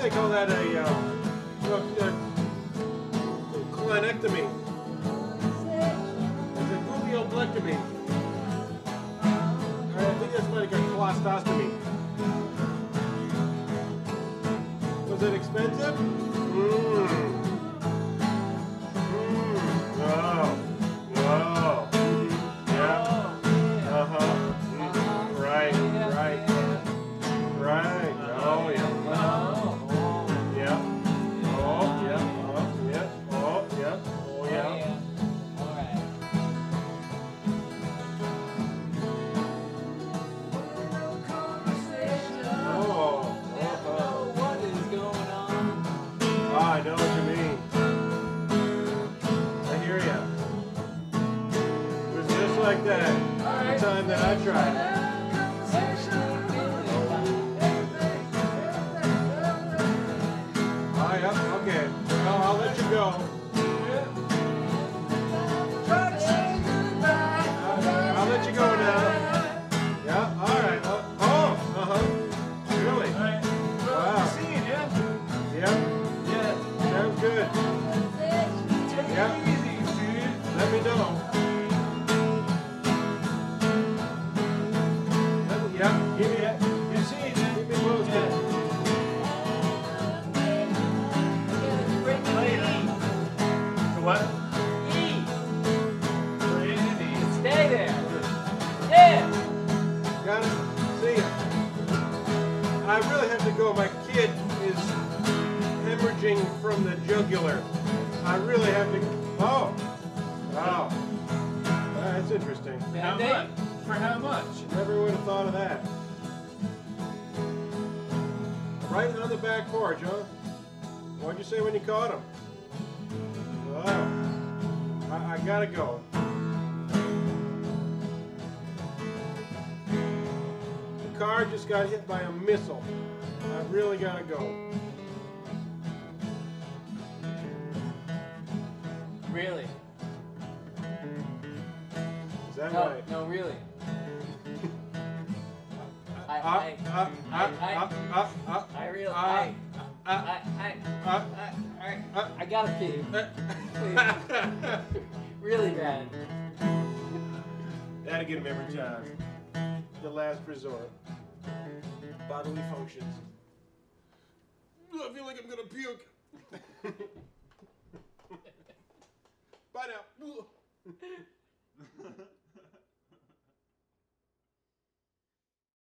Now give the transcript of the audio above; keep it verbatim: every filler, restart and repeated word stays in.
they call that a, uh, a, a clinectomy. It's a gluteoblectomy. I think that's like a colostostomy. Was it expensive? Mmm. Mmm. Oh. Wow. Yeah. Uh-huh. Mm-hmm. Right. Right. Right. Oh, yeah. Yeah. Oh, yeah. Oh, yeah. Oh, yeah. Oh, yeah. All right. Oh. Uh-huh. What is going on? Ah, I know what you mean. I hear ya. It was just like that the time that I tried it. Oh, yeah, okay. Well, I'll let you go. I'll let you go now. Yeah, all right. Uh, oh, uh-huh. Really? Wow. Yep. Sounds good. Yep. Let me know. Let me, yep. Give me it. You see it. Keep me posted. What? E. Stay there. Yeah. Got it? See ya. I really have to go. My kid is hemorrhaging from the jugular. I really have to. Oh. Wow. That's interesting. How much? For how much? Never would have thought of that. Right on the back porch, huh? What'd you say when you caught him? Oh. I, I gotta go. The car just got hit by a missile. I really gotta go. Really? Is that No, right? no, really. Uh, I, uh, I, uh, I, uh, I, uh, uh, uh, I really, uh, I, uh, I, I, uh, I, uh, I gotta pee. uh. Really bad. That'll get him every time. The last resort. Bodily functions. I feel like I'm gonna puke. Bye now.